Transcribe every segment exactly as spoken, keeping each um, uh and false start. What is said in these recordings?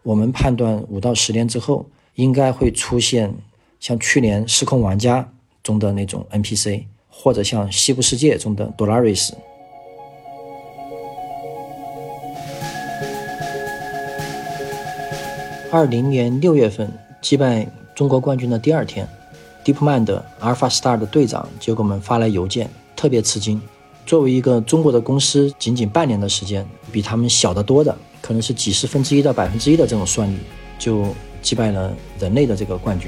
我们判断五到十年之后应该会出现像去年失控玩家中的那种 N P C， 或者像西部世界中的 Dolaris。二零年六月份击败中国冠军的第二天， DeepMind 的 AlphaStar 的队长就给我们发来邮件，特别吃惊。作为一个中国的公司，仅仅半年的时间，比他们小得多的可能是几十分之一到百分之一的这种算力，就击败了人类的这个冠军。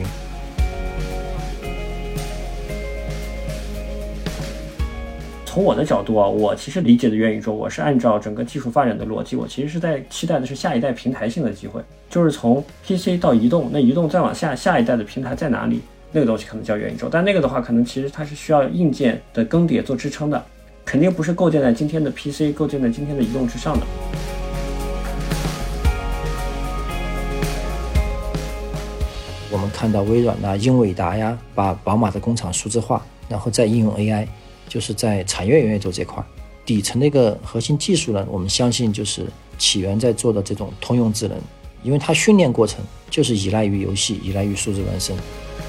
从我的角度啊，我其实理解的元宇宙，我是按照整个技术发展的逻辑，我其实是在期待的是下一代平台性的机会，就是从 P C 到移动，那移动再往下，下一代的平台在哪里？那个东西可能叫元宇宙，但那个的话，可能其实它是需要硬件的更迭做支撑的，肯定不是构建在今天的 P C、构建在今天的移动之上的。 我们看到微软啊、英伟达呀，把宝马的工厂数字化，然后再应用 A I。就是在产业元宇宙这块底层的一个核心技术呢，我们相信就是起源在做的这种通用智能，因为它训练过程就是依赖于游戏，依赖于数字孪生。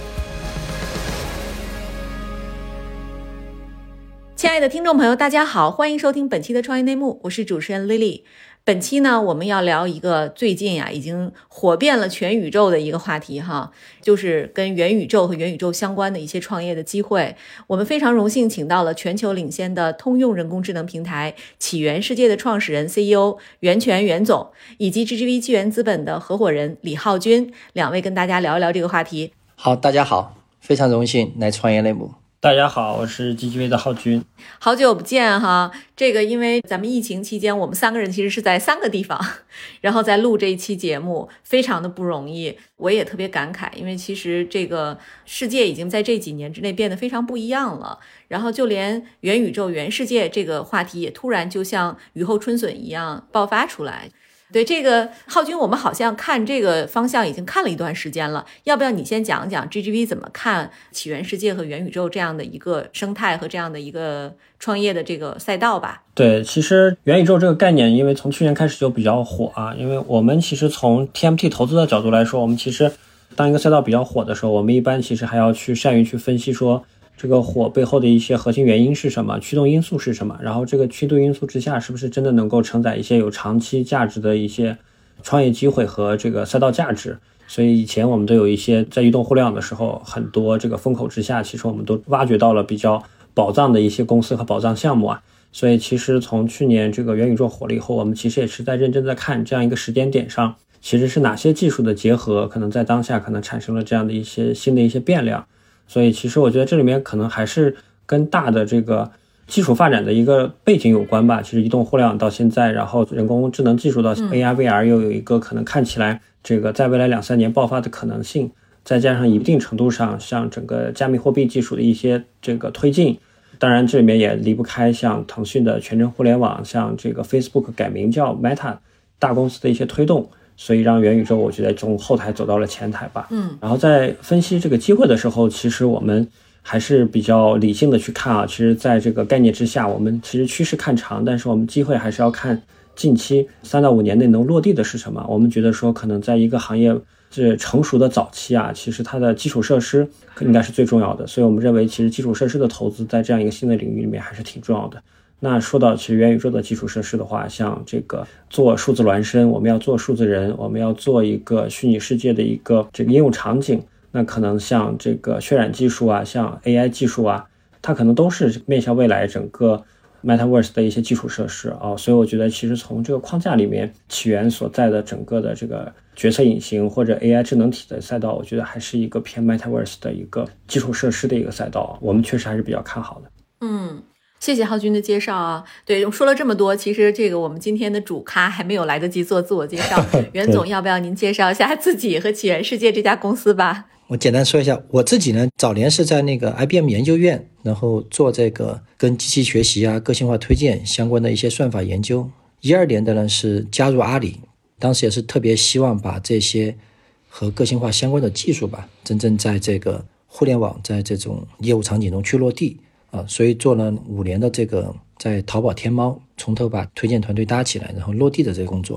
亲爱的听众朋友，大家好，欢迎收听本期的创业内幕，我是主持人 Lily。本期呢，我们要聊一个最近啊已经火遍了全宇宙的一个话题哈，就是跟元宇宙和元宇宙相关的一些创业的机会。我们非常荣幸请到了全球领先的通用人工智能平台起源世界的创始人 C E O 袁泉袁总，以及 G G V 纪元资本的合伙人李浩军，两位跟大家聊一聊这个话题。 好，大家好，非常荣幸来创业内幕。 大家好，我是 G G V 的浩军。 好久不见哈，这个因为咱们疫情期间，我们三个人其实是在三个地方，然后在录这一期节目，非常的不容易。我也特别感慨，因为其实这个世界已经在这几年之内变得非常不一样了。然后就连元宇宙、元世界这个话题也突然就像雨后春笋一样爆发出来。对，这个浩军，我们好像看这个方向已经看了一段时间了，要不要你先讲讲 G G V 怎么看起源世界和元宇宙这样的一个生态和这样的一个创业的这个赛道吧？ 对，其实元宇宙这个概念因为从去年开始就比较火啊，因为我们其实从 T M T 投资的角度来说，我们其实当一个赛道比较火的时候，我们一般其实还要去善于去分析说这个火背后的一些核心原因是什么，驱动因素是什么，然后这个驱动因素之下是不是真的能够承载一些有长期价值的一些创业机会和这个赛道价值。所以以前我们都有一些在移动互联网的时候，很多这个风口之下，其实我们都挖掘到了比较宝藏的一些公司和宝藏项目啊。所以其实从去年这个元宇宙火了以后，我们其实也是在认真的看这样一个时间点上，其实是哪些技术的结合可能在当下可能产生了这样的一些新的一些变量。所以其实我觉得这里面可能还是跟大的这个技术发展的一个背景有关吧。其实移动互联网到现在，然后人工智能技术到 A R V R 又有一个可能看起来这个在未来两三年爆发的可能性，再加上一定程度上像整个加密货币技术的一些这个推进，当然这里面也离不开像腾讯的全真互联网，像这个 Facebook 改名叫 Meta 大公司的一些推动，所以让元宇宙我觉得从后台走到了前台吧。 嗯， 然后在分析这个机会的时候，其实我们还是比较理性的去看啊。其实在这个概念之下，我们其实趋势看长，但是我们机会还是要看近期三到五年内能落地的是什么。我们觉得说可能在一个行业是成熟的早期啊，其实它的基础设施应该是最重要的，所以我们认为其实基础设施的投资在这样一个新的领域里面还是挺重要的。那说到其实元宇宙的基础设施的话，像这个做数字孪生，我们要做数字人，我们要做一个虚拟世界的一个这个应用场景，那可能像这个渲染技术啊，像 A I 技术啊，它可能都是面向未来整个 Metaverse 的一些基础设施啊。所以我觉得其实从这个框架里面，起源所在的整个的这个决策引擎或者 A I 智能体的赛道，我觉得还是一个偏 Metaverse 的一个基础设施的一个赛道，我们确实还是比较看好的。 嗯，谢谢浩军的介绍啊。对，说了这么多，其实这个我们今天的主咖还没有来得及做自我介绍。袁总，要不要您介绍一下自己和起源世界这家公司吧？ 我简单说一下我自己呢，早年是在那个 I B M 研究院，然后做这个跟机器学习啊、个性化推荐相关的一些算法研究。一二年的呢是加入阿里，当时也是特别希望把这些和个性化相关的技术吧，真正在这个互联网在这种业务场景中去落地啊，所以做了五年的这个在淘宝天猫从头把推荐团队搭起来，然后落地的这个工作。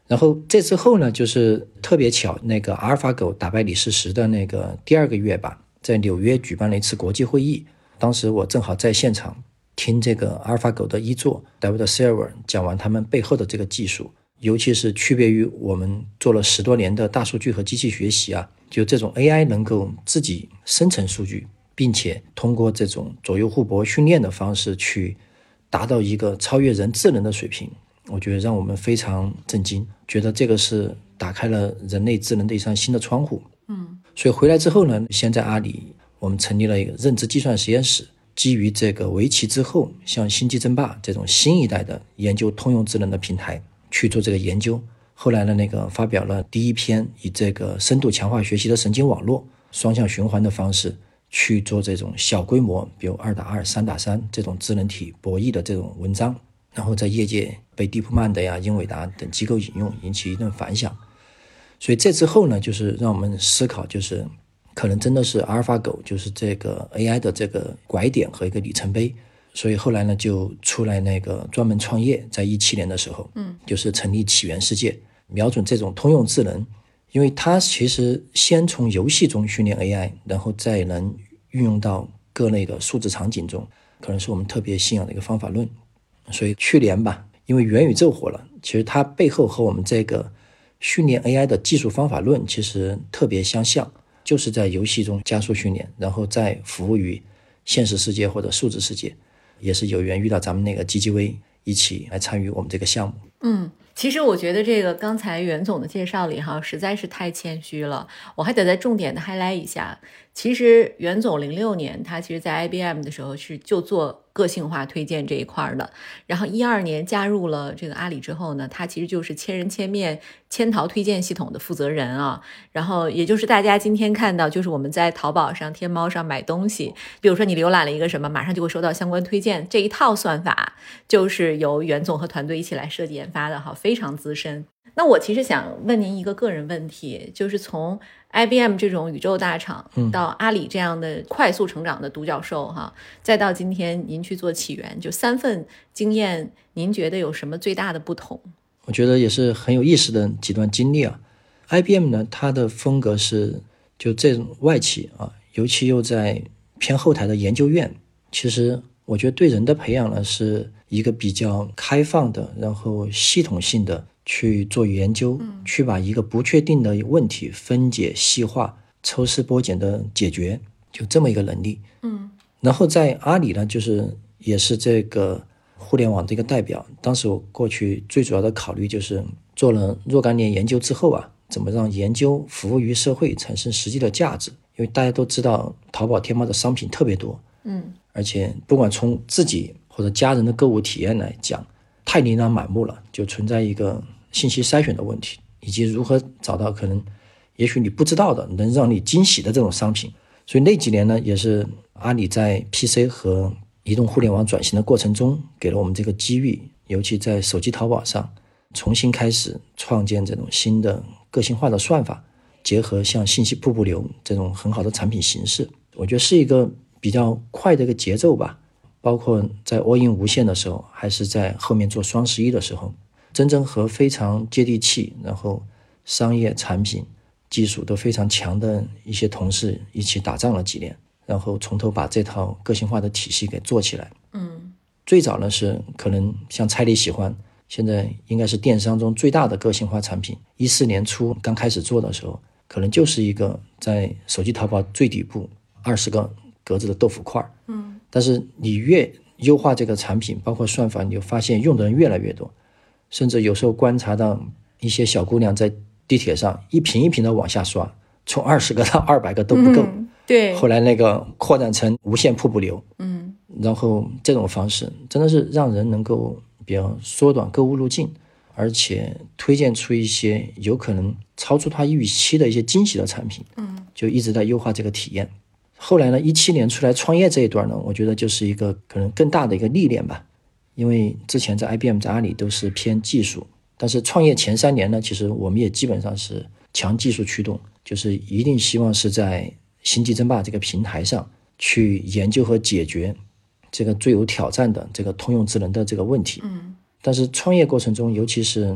然后这之后呢，就是特别巧，那个阿尔法狗打败李世石的那个第二个月吧，在纽约举办了一次国际会议，当时我正好在现场听这个阿尔法狗的一座 David Silver 讲完他们背后的这个技术，尤其是区别于我们做了十多年的大数据和机器学习啊，就这种 A I 能够自己生成数据，并且通过这种左右互搏训练的方式去达到一个超越人智能的水平，我觉得让我们非常震惊，觉得这个是打开了人类智能的一扇新的窗户。 嗯， 所以回来之后呢，先在阿里我们成立了一个认知计算实验室，基于这个围棋之后像星际争霸这种新一代的研究通用智能的平台去做这个研究。后来呢，那个发表了第一篇以这个深度强化学习的神经网络双向循环的方式去做这种小规模，比如二打二、三打三这种智能体博弈的这种文章，然后在业界被蒂普曼的呀、英伟达等机构引用，引起一阵反响。所以这之后呢，就是让我们思考，就是可能真的是阿尔法狗就是这个 A I 的这个拐点和一个里程碑。所以后来呢，就出来那个专门创业，在一七年的时候，嗯，就是成立起源世界，瞄准这种通用智能，因为它其实先从游戏中训练 A I， 然后再能运用到各类的数字场景中，可能是我们特别信仰的一个方法论。所以去年吧，因为元宇宙火了，其实它背后和我们这个训练 A I 的技术方法论其实特别相像，就是在游戏中加速训练，然后再服务于现实世界或者数字世界。也是有缘遇到咱们那个 G G V 一起来参与我们这个项目。 嗯，其实我觉得这个刚才袁总的介绍里哈，实在是太谦虚了，我还得再重点的 highlight 一下。其实袁总零六年他其实在 I B M 的时候是就做个性化推荐这一块的，然后一二年加入了这个阿里之后呢，他其实就是千人千面千淘推荐系统的负责人啊。然后也就是大家今天看到，就是我们在淘宝上、天猫上买东西，比如说你浏览了一个什么，马上就会收到相关推荐，这一套算法就是由袁总和团队一起来设计研发的哈，非常资深。那我其实想问您一个个人问题，就是从 I B M 这种宇宙大厂到阿里这样的快速成长的独角兽哈，再到今天您去做起源，就三份经验，您觉得有什么最大的不同？ 我觉得也是很有意思的几段经历啊。I B M 呢，它的风格是就这种外企啊，尤其又在偏后台的研究院，其实我觉得对人的培养呢是一个比较开放的，然后系统性的去做研究，嗯，去把一个不确定的问题分解细化，抽丝剥茧的解决，就这么一个能力。嗯，然后在阿里呢，就是也是这个互联网的一个代表。当时我过去最主要的考虑就是做了若干年研究之后啊，怎么让研究服务于社会，产生实际的价值。因为大家都知道淘宝天猫的商品特别多，嗯，而且不管从自己或者家人的购物体验来讲，太琳琅满目了，就存在一个信息筛选的问题，以及如何找到可能也许你不知道的能让你惊喜的这种商品。所以那几年呢，也是阿里在 P C 和移动互联网转型的过程中给了我们这个机遇，尤其在手机淘宝上重新开始创建这种新的个性化的算法，结合像信息瀑布流这种很好的产品形式，我觉得是一个比较快的一个节奏吧。包括在 all in 无限的时候，还是在后面做双十一的时候，真正和非常接地气，然后商业产品技术都非常强的一些同事一起打仗了几年，然后从头把这套个性化的体系给做起来。嗯，最早呢是可能像蔡理喜欢，现在应该是电商中最大的个性化产品，一四年初刚开始做的时候，可能就是一个在手机淘宝最底部二十个格子的豆腐块。嗯，但是你越优化这个产品，包括算法，你就发现用的人越来越多，甚至有时候观察到一些小姑娘在地铁上一屏一屏的往下刷，从二十个到二百个都不够。嗯，对。后来那个扩展成无限瀑布流。嗯，然后这种方式真的是让人能够比较缩短购物路径，而且推荐出一些有可能超出他预期的一些惊喜的产品。嗯，就一直在优化这个体验。后来呢，一七年出来创业这一段呢，我觉得就是一个可能更大的一个历练吧。因为之前在 I B M 在阿里都是偏技术，但是创业前三年呢，其实我们也基本上是强技术驱动，就是一定希望是在星际争霸这个平台上去研究和解决这个最有挑战的这个通用智能的这个问题。嗯，但是创业过程中，尤其是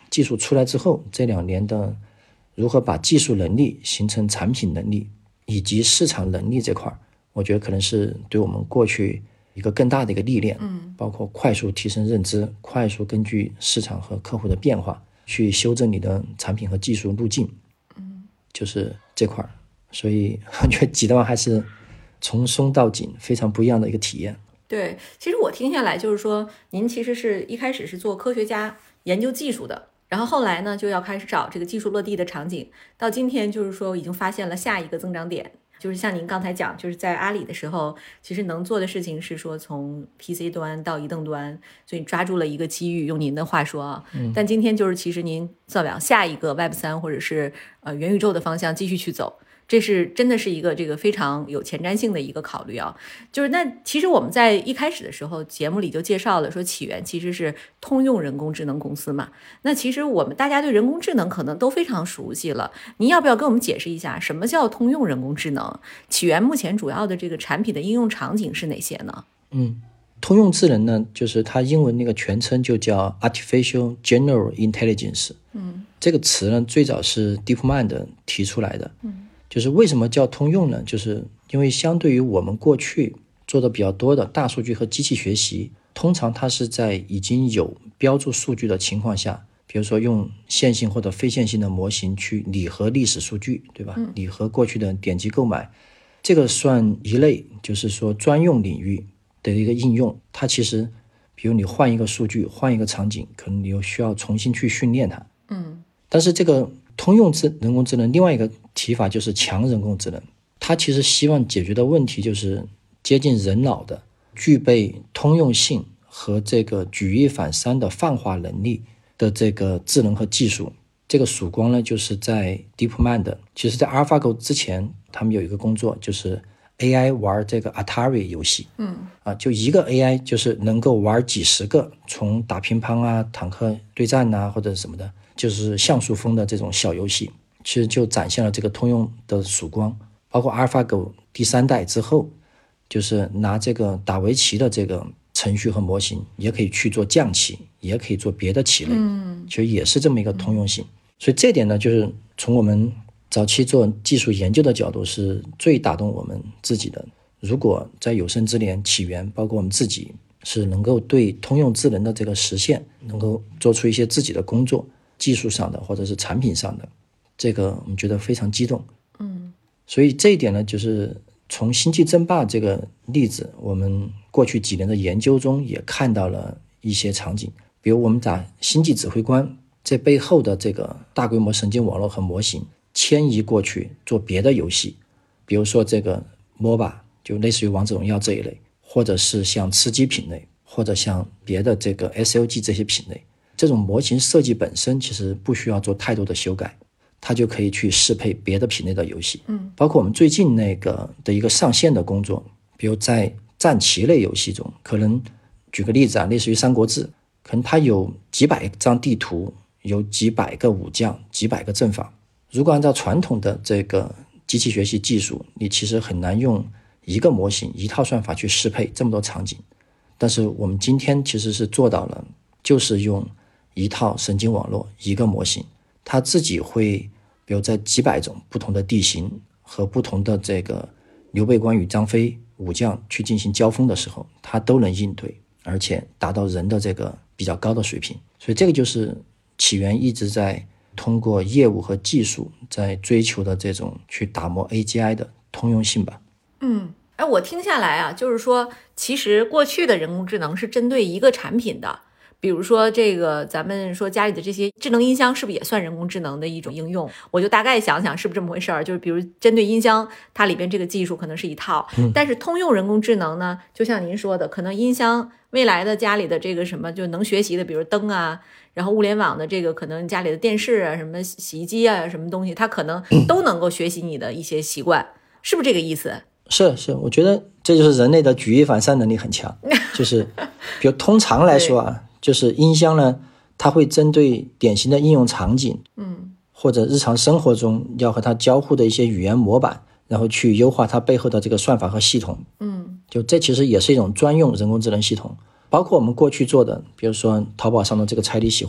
技术出来之后，这两年的如何把技术能力形成产品能力以及市场能力这块，我觉得可能是对我们过去一个更大的一个历练，嗯，包括快速提升认知，快速根据市场和客户的变化去修正你的产品和技术路径，嗯，就是这块。所以我觉得几段还是从松到紧非常不一样的一个体验。 对，其实我听下来就是说，您其实是一开始是做科学家研究技术的，然后后来呢就要开始找这个技术落地的场景，到今天就是说已经发现了下一个增长点，就是像您刚才讲，就是在阿里的时候，其实能做的事情是说从 P C 端到移动端，所以抓住了一个机遇，用您的话说啊，嗯、但今天就是其实您再往下一个 Web 三或者是呃元宇宙的方向继续去走。这是真的是一个这个非常有前瞻性的一个考虑啊，就是那其实我们在一开始的时候节目里就介绍了说起源其实是通用人工智能公司嘛，那其实我们大家对人工智能可能都非常熟悉了，您要不要跟我们解释一下什么叫通用人工智能？起源目前主要的这个产品的应用场景是哪些呢？ 嗯，通用智能呢，就是它英文那个全称就叫 Artificial General Intelligence。嗯，这个词呢最早是 DeepMind 提出来的。嗯。就是为什么叫通用呢？就是因为相对于我们过去做的比较多的大数据和机器学习，通常它是在已经有标注数据的情况下，比如说用线性或者非线性的模型去拟合历史数据，对吧？嗯、拟合过去的点击购买，这个算一类，就是说专用领域的一个应用。它其实比如你换一个数据，换一个场景，可能你又需要重新去训练它。嗯，但是这个通用智人工智能另外一个提法就是强人工智能，它其实希望解决的问题就是接近人脑的，具备通用性和这个举一反三的泛化能力的这个智能和技术。这个曙光呢，就是在 DeepMind， 其实在 AlphaGo 之前，他们有一个工作，就是 A I 玩这个 Atari 游戏。嗯，啊，就一个 A I 就是能够玩几十个，从打乒乓啊、坦克对战啊或者什么的，就是像素风的这种小游戏，其实就展现了这个通用的曙光。包括 AlphaGo 第三代之后，就是拿这个打围棋的这个程序和模型，也可以去做象棋，也可以做别的棋类，嗯，其实也是这么一个通用性。所以这点呢，就是从我们早期做技术研究的角度是最打动我们自己的。如果在有生之年，起源包括我们自己是能够对通用智能的这个实现能够做出一些自己的工作，技术上的或者是产品上的，这个我们觉得非常激动。嗯，所以这一点呢，就是从星际争霸这个例子，我们过去几年的研究中也看到了一些场景，比如我们把星际指挥官这背后的这个大规模神经网络和模型迁移过去做别的游戏，比如说这个 M O B A 就类似于王者荣耀这一类，或者是像吃鸡品类，或者像别的这个 S L G 这些品类，这种模型设计本身其实不需要做太多的修改，它就可以去适配别的品类的游戏。嗯，包括我们最近那个的一个上线的工作，比如在战棋类游戏中，可能举个例子啊，类似于三国志，可能它有几百张地图，有几百个武将，几百个阵法。如果按照传统的这个机器学习技术，你其实很难用一个模型一套算法去适配这么多场景。但是我们今天其实是做到了，就是用一套神经网络一个模型，它自己会比如在几百种不同的地形和不同的这个刘备关羽张飞武将去进行交锋的时候，它都能应对，而且达到人的这个比较高的水平。所以这个就是起源一直在通过业务和技术在追求的这种去打磨 A G I 的通用性吧。 嗯，哎，我听下来啊，就是说其实过去的人工智能是针对一个产品的，比如说这个咱们说家里的这些智能音箱是不是也算人工智能的一种应用？我就大概想想是不是这么回事儿，就是比如针对音箱，它里边这个技术可能是一套，嗯、但是通用人工智能呢，就像您说的，可能音箱未来的家里的这个什么就能学习的，比如灯啊，然后物联网的这个可能家里的电视啊，什么洗衣机啊，什么东西，它可能都能够学习你的一些习惯，是不是这个意思？ 是是，我觉得这就是人类的举一反三能力很强，就是比如通常来说啊，就是音箱呢，它会针对典型的应用场景，嗯，或者日常生活中要和它交互的一些语言模板，然后去优化它背后的这个算法和系统，嗯，就这其实也是一种专用人工智能系统。包括我们过去做的，比如说淘宝上的这个彩礼喜欢，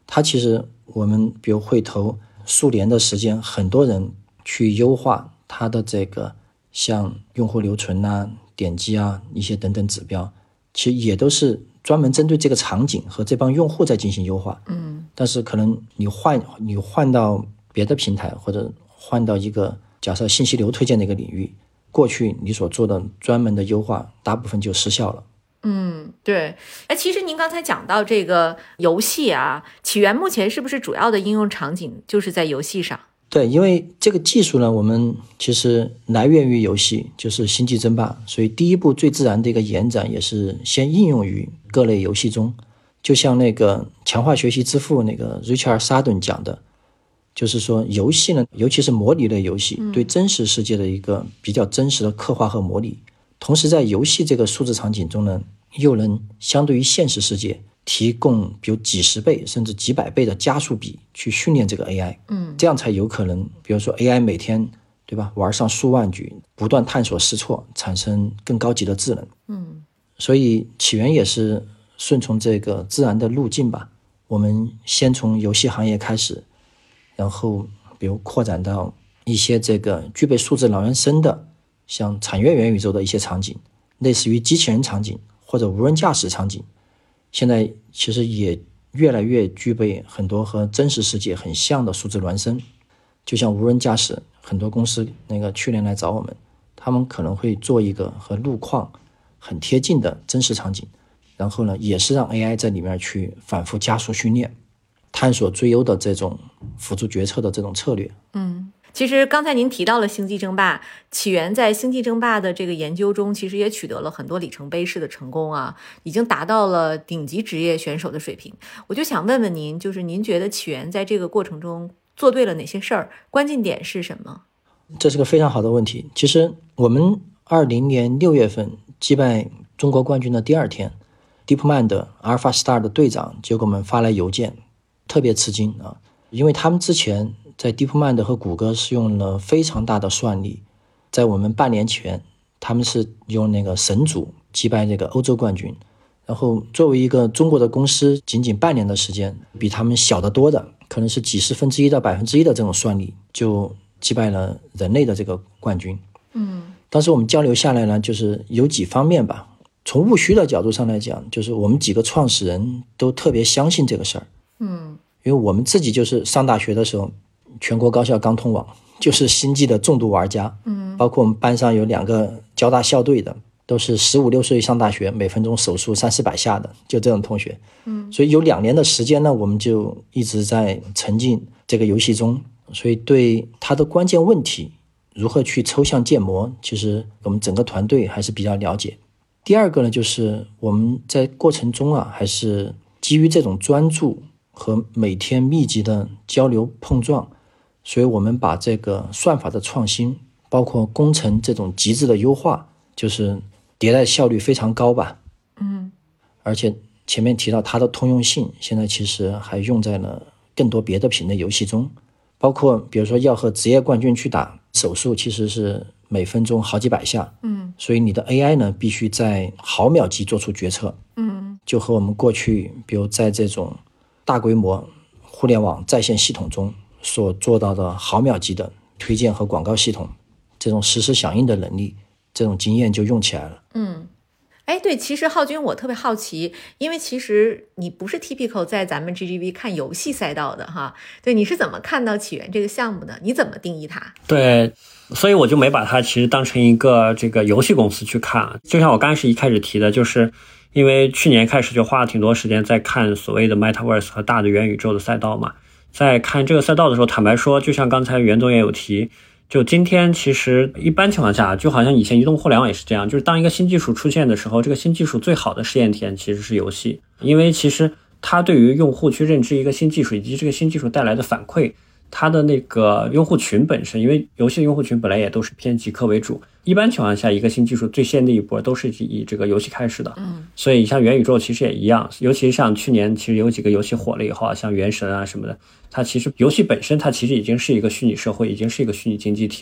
它其实我们比如会投数年的时间，很多人去优化它的这个像用户留存啊、点击啊一些等等指标，其实也都是专门针对这个场景和这帮用户在进行优化。 嗯， 但是可能你换你换到别的平台，或者换到一个假设信息流推荐的一个领域，过去你所做的专门的优化大部分就失效了。 嗯，对。哎，其实您刚才讲到这个游戏啊，起源目前是不是主要的应用场景就是在游戏上？ 对，因为这个技术呢，我们其实来源于游戏，就是星际争霸，所以第一步最自然的一个延展也是先应用于各类游戏中。就像那个强化学习之父那个 Richard Sardon 讲的，就是说游戏呢，尤其是模拟类游戏，对真实世界的一个比较真实的刻画和模拟，同时在游戏这个数字场景中呢，又能相对于现实世界提供比如几十倍甚至几百倍的加速比去训练这个 A I， 嗯， 这样才有可能比如说 A I 每天对吧玩上数万局，不断探索试错，产生更高级的智能。 嗯， 所以起源也是顺从这个自然的路径吧，我们先从游戏行业开始，然后比如扩展到一些这个具备数字脑原生的像产业元宇宙的一些场景，类似于机器人场景或者无人驾驶场景，现在其实也越来越具备很多和真实世界很像的数字孪生。就像无人驾驶，很多公司那个去年来找我们，他们可能会做一个和路况很贴近的真实场景，然后呢也是让 A I 在里面去反复加速训练，探索最优的这种辅助决策的这种策略。 嗯，其实刚才您提到了星际争霸，起源在星际争霸的这个研究中，其实也取得了很多里程碑式的成功啊，已经达到了顶级职业选手的水平。我就想问问您，就是您觉得起源在这个过程中做对了哪些事儿？关键点是什么？ 这是个非常好的问题。其实我们二零年六月份击败中国冠军的第二天， DeepMind 的 AlphaStar 的队长就给我们发来邮件，特别吃惊啊，因为他们之前在 DeepMind 和谷歌是用了非常大的算力，在我们半年前他们是用那个神组击败那个欧洲冠军，然后作为一个中国的公司，仅仅半年的时间，比他们小得多的可能是几十分之一到百分之一的这种算力，就击败了人类的这个冠军。 嗯， 当时我们交流下来呢，就是有几方面吧。从务虚的角度上来讲，就是我们几个创始人都特别相信这个事儿。 嗯， 因为我们自己就是上大学的时候，全国高校刚通网，就是星际的重度玩家。 嗯， 包括我们班上有两个交大校队的，都是十五六岁上大学，每分钟手速三四百下的，就这种同学。 嗯， 所以有两年的时间呢，我们就一直在沉浸这个游戏中，所以对它的关键问题如何去抽象建模，其实我们整个团队还是比较了解。第二个呢，就是我们在过程中啊，还是基于这种专注和每天密集的交流碰撞，所以我们把这个算法的创新，包括工程这种极致的优化，就是迭代效率非常高吧。 嗯， 而且前面提到它的通用性，现在其实还用在了更多别的品类游戏中，包括比如说要和职业冠军去打，手速其实是每分钟好几百下。 嗯， 所以你的 A I 呢，必须在毫秒级做出决策。 嗯， 就和我们过去比如在这种大规模互联网在线系统中所做到的毫秒级的推荐和广告系统，这种实时响应的能力，这种经验就用起来了。 嗯，哎，对，其实浩军我特别好奇，因为其实你不是 typical 在咱们 G G V 看游戏赛道的哈，对，你是怎么看到起源这个项目的？你怎么定义它？ 对，所以我就没把它其实当成一个这个游戏公司去看。就像我刚开始一开始提的，就是因为去年开始就花了挺多时间在看所谓的 Metaverse 和大的元宇宙的赛道嘛，在看这个赛道的时候，坦白说，就像刚才袁总也有提，就今天其实一般情况下，就好像以前移动互联网也是这样，就是当一个新技术出现的时候，这个新技术最好的试验体验其实是游戏，因为其实它对于用户去认知一个新技术以及这个新技术带来的反馈，它的那个用户群本身，因为游戏的用户群本来也都是偏极客为主，一般情况下一个新技术最先的一波都是以这个游戏开始的。 嗯， 所以像元宇宙其实也一样，尤其是像去年其实有几个游戏火了以后啊，像原神啊什么的，它其实游戏本身它其实已经是一个虚拟社会，已经是一个虚拟经济体了。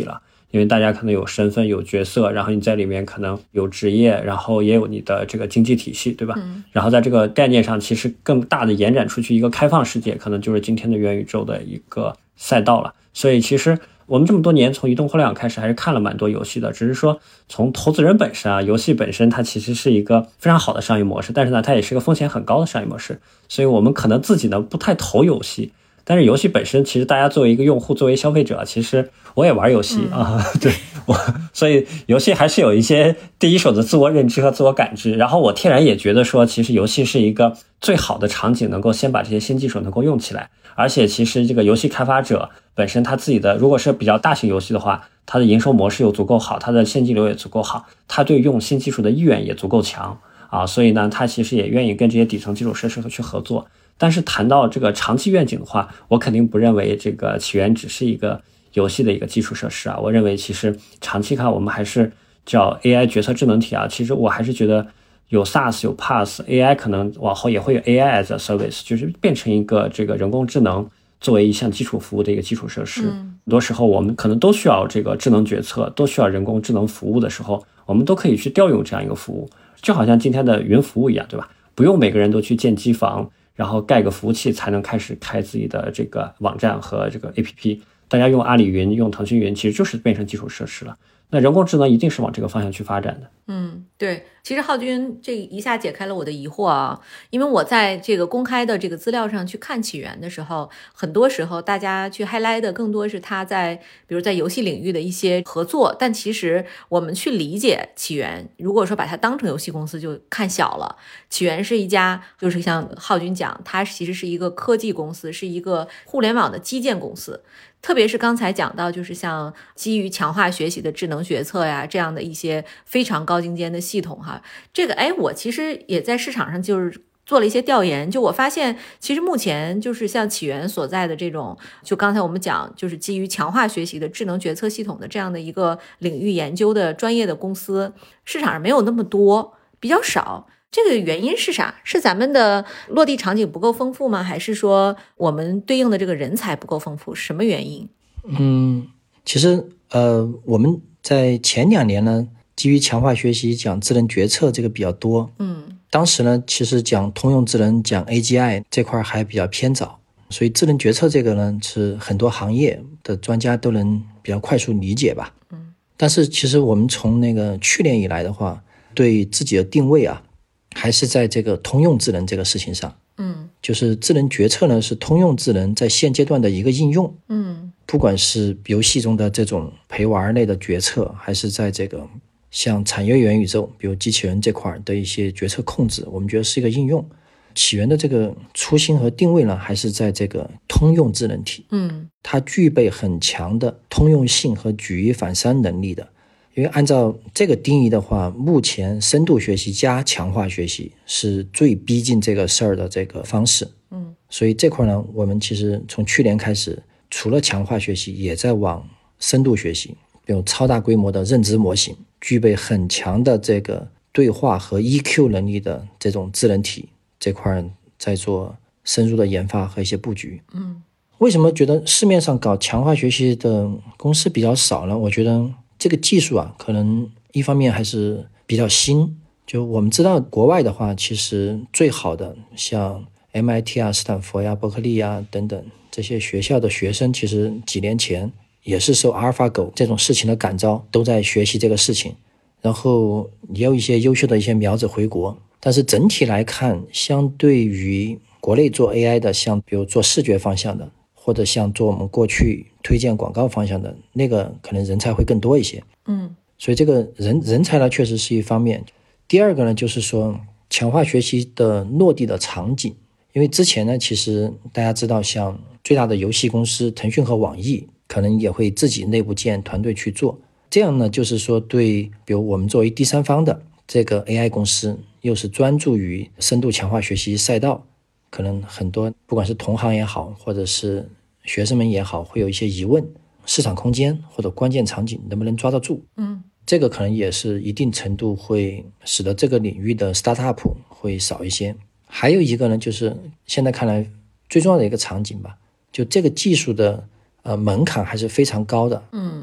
因为大家可能有身份有角色，然后你在里面可能有职业，然后也有你的这个经济体系，对吧、嗯、然后在这个概念上其实更大的延展出去一个开放世界，可能就是今天的元宇宙的一个赛道了。所以其实我们这么多年从移动互联网开始还是看了蛮多游戏的，只是说从投资人本身啊，游戏本身它其实是一个非常好的商业模式，但是呢它也是一个风险很高的商业模式，所以我们可能自己呢不太投游戏，但是游戏本身其实大家作为一个用户作为消费者，其实我也玩游戏、嗯、啊，对我，所以游戏还是有一些第一手的自我认知和自我感知，然后我天然也觉得说其实游戏是一个最好的场景，能够先把这些新技术能够用起来，而且其实这个游戏开发者本身他自己的，如果是比较大型游戏的话，它的营收模式又足够好，它的现金流也足够好，它对用新技术的意愿也足够强啊，所以呢他其实也愿意跟这些底层基础设施去合作。但是谈到这个长期愿景的话，我肯定不认为这个起源只是一个游戏的一个基础设施啊，我认为其实长期看我们还是叫 A I 决策智能体啊，其实我还是觉得有 SaaS 有 PaaS， A I 可能往后也会有 A I as a service， 就是变成一个这个人工智能作为一项基础服务的一个基础设施、嗯、很多时候我们可能都需要这个智能决策，都需要人工智能服务的时候，我们都可以去调用这样一个服务，就好像今天的云服务一样，对吧？不用每个人都去建机房，然后盖个服务器才能开始开自己的这个网站和这个 A P P， 大家用阿里云用腾讯云其实就是变成基础设施了，那人工智能一定是往这个方向去发展的。 嗯，对，其实浩军这一下解开了我的疑惑啊，因为我在这个公开的这个资料上去看起源的时候，很多时候大家去 highlight 的更多是他在比如在游戏领域的一些合作，但其实我们去理解起源，如果说把它当成游戏公司就看小了，起源是一家就是像浩军讲，它其实是一个科技公司，是一个互联网的基建公司，特别是刚才讲到就是像基于强化学习的智能决策呀这样的一些非常高精尖的系统哈，这个哎我其实也在市场上就是做了一些调研，就我发现其实目前就是像起源所在的这种就刚才我们讲就是基于强化学习的智能决策系统的这样的一个领域研究的专业的公司市场上没有那么多，比较少，这个原因是啥？是咱们的落地场景不够丰富吗？还是说我们对应的这个人才不够丰富？什么原因？ 嗯，其实呃，我们在前两年呢，基于强化学习讲智能决策这个比较多。嗯，当时呢，其实讲通用智能、讲 A G I 这块还比较偏早，所以智能决策这个呢，是很多行业的专家都能比较快速理解吧。嗯，但是其实我们从那个去年以来的话，对自己的定位啊，还是在这个通用智能这个事情上。嗯，就是智能决策呢是通用智能在现阶段的一个应用。嗯，不管是游戏中的这种陪玩类的决策，还是在这个像产业元宇宙比如机器人这块的一些决策控制，我们觉得是一个应用。起源的这个初心和定位呢，还是在这个通用智能体。嗯，它具备很强的通用性和举一反三能力的。因为按照这个定义的话，目前深度学习加强化学习是最逼近这个事儿的这个方式。嗯，所以这块呢，我们其实从去年开始，除了强化学习，也在往深度学习，比如超大规模的认知模型，具备很强的这个对话和 E Q 能力的这种智能体，这块在做深入的研发和一些布局。嗯，为什么觉得市面上搞强化学习的公司比较少呢？我觉得这个技术啊，可能一方面还是比较新，就我们知道国外的话，其实最好的像 M I T 啊、斯坦福呀、伯克利呀等等这些学校的学生，其实几年前也是受阿尔法狗这种事情的感召，都在学习这个事情，然后也有一些优秀的一些苗子回国。但是整体来看，相对于国内做 A I 的，像比如做视觉方向的，或者像做我们过去推荐广告方向的那个，可能人才会更多一些。嗯，所以这个人人才呢，确实是一方面。第二个呢，就是说强化学习的落地的场景。因为之前呢，其实大家知道，像最大的游戏公司腾讯和网易，可能也会自己内部建团队去做。这样呢，就是说对，比如我们作为第三方的这个 A I 公司，又是专注于深度强化学习赛道，可能很多不管是同行也好，或者是学生们也好，会有一些疑问，市场空间或者关键场景能不能抓得住。嗯，这个可能也是一定程度会使得这个领域的 startup 会少一些。还有一个呢，就是现在看来最重要的一个场景吧，就这个技术的呃门槛还是非常高的。嗯，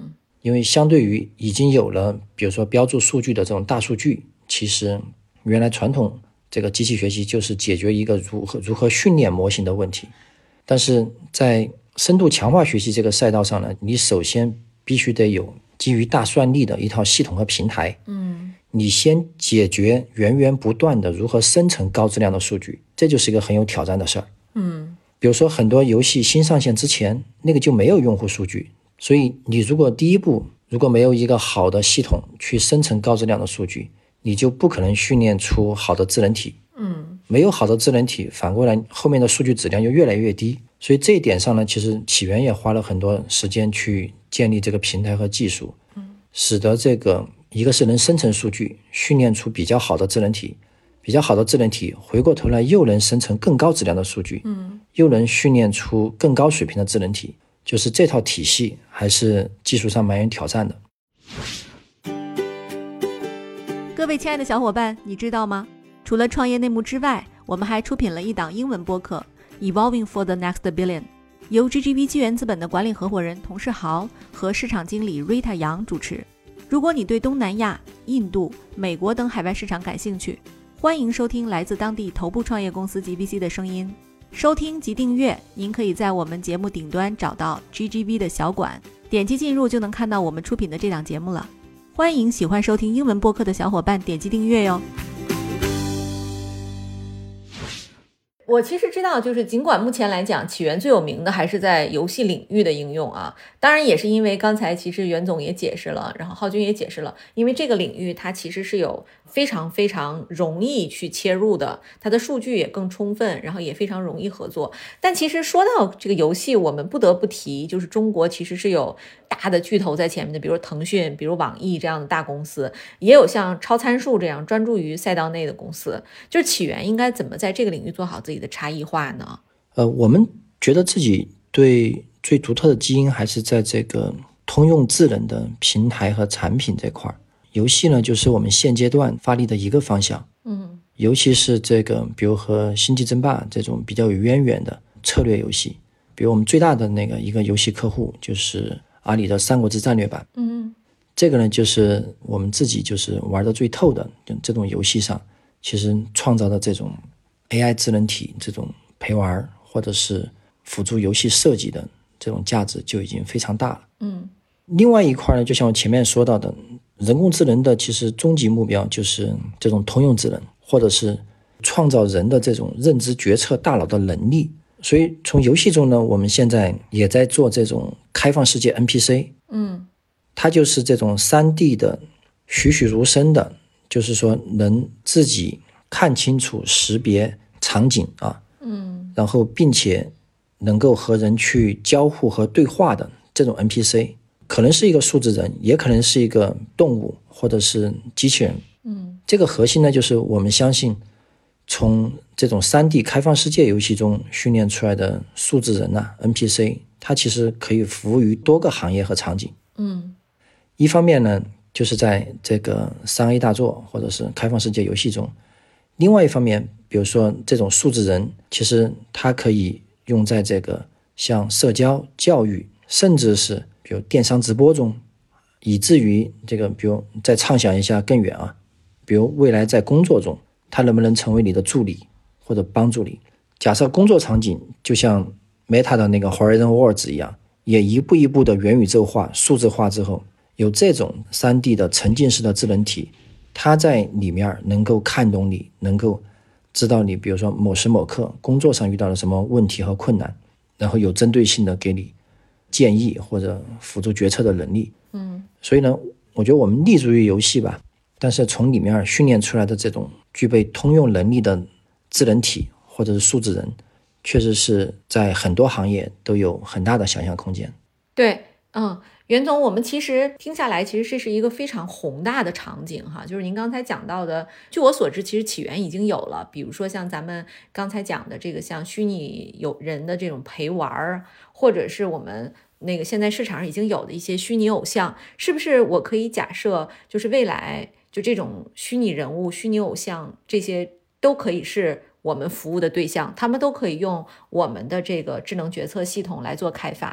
因为相对于已经有了比如说标注数据的这种大数据，其实原来传统这个机器学习就是解决一个如何如何训练模型的问题，但是在深度强化学习这个赛道上呢，你首先必须得有基于大算力的一套系统和平台。 嗯， 你先解决源源不断的如何生成高质量的数据，这就是一个很有挑战的事儿。 嗯， 比如说很多游戏新上线之前，那个就没有用户数据，所以你如果第一步如果没有一个好的系统去生成高质量的数据，你就不可能训练出好的智能体。 嗯， 没有好的智能体，反过来后面的数据质量就越来越低。所以这一点上呢，其实起源也花了很多时间去建立这个平台和技术，使得这个一个是能生成数据，训练出比较好的智能体，比较好的智能体回过头来又能生成更高质量的数据， 嗯， 又能训练出更高水平的智能体，就是这套体系还是技术上蛮有挑战的。 各位亲爱的小伙伴，你知道吗？除了创业内幕之外，我们还出品了一档英文播客 Evolving for the Next Billion， 由 G G V 纪元资本的管理合伙人童世豪和市场经理 Rita 杨主持。如果你对东南亚、印度、美国等海外市场感兴趣，欢迎收听来自当地头部创业公司 G V C 的声音。收听及订阅，您可以在我们节目顶端找到 G G V 的小馆，点击进入就能看到我们出品的这档节目了。欢迎喜欢收听英文播客的小伙伴点击订阅哟。 我其实知道，就是尽管目前来讲起源最有名的还是在游戏领域的应用啊，当然也是因为刚才其实袁总也解释了，然后浩军也解释了，因为这个领域它其实是有非常非常容易去切入的，它的数据也更充分，然后也非常容易合作。但其实说到这个游戏，我们不得不提，就是中国其实是有大的巨头在前面的，比如腾讯，比如网易这样的大公司，也有像超参数这样专注于赛道内的公司。就是起源应该怎么在这个领域做好自己的差异化呢？ 呃，我们觉得自己对最独特的基因还是在这个通用智能的平台和产品这块。游戏呢，就是我们现阶段发力的一个方向。 嗯， 尤其是这个，比如和星际争霸这种比较有渊源的策略游戏，比如我们最大的那个一个游戏客户就是阿里的三国志战略版。 嗯， 这个呢，就是我们自己就是玩的最透的这种游戏上，其实创造的这种 A I 智能体这种陪玩或者是辅助游戏设计的这种价值就已经非常大了。 嗯， 另外一块呢，就像我前面说到的，人工智能的其实终极目标就是这种通用智能，或者是创造人的这种认知决策大脑的能力。所以从游戏中呢，我们现在也在做这种开放世界 N P C。 嗯， 它就是这种 三 D 的栩栩如生的，就是说能自己看清楚识别场景啊， 嗯， 然后并且能够和人去交互和对话的这种 N P C， 可能是一个数字人，也可能是一个动物或者是机器人。 嗯， 这个核心呢，就是我们相信从这种 三 D 开放世界游戏中训练出来的数字人啊 N P C， 它其实可以服务于多个行业和场景。 嗯， 一方面呢，就是在这个 三 A 大作或者是开放世界游戏中，另外一方面，比如说这种数字人，其实它可以用在这个像社交、教育，甚至是比如电商直播中，以至于这个比如再畅想一下更远啊，比如未来在工作中，它能不能成为你的助理或者帮助你。假设工作场景就像 Meta 的那个 Horizon Worlds 一样，也一步一步的元宇宙化、数字化之后，有这种 三 D 的沉浸式的智能体，它在里面能够看懂你，能够知道你比如说某时某刻工作上遇到了什么问题和困难，然后有针对性的给你建议或者辅助决策的能力。 嗯， 所以呢，我觉得我们立足于游戏吧，但是从里面训练出来的这种具备通用能力的智能体或者是数字人，确实是在很多行业都有很大的想象空间。 对，嗯，袁总，我们其实听下来，其实这是一个非常宏大的场景哈，就是您刚才讲到的，据我所知，其实起源已经有了，比如说像咱们刚才讲的这个像虚拟有人的这种陪玩，或者是我们那个现在市场上已经有的一些虚拟偶像，是不是我可以假设，就是未来就这种虚拟人物、虚拟偶像这些都可以是我们服务的对象，他们都可以用我们的这个智能决策系统来做开发。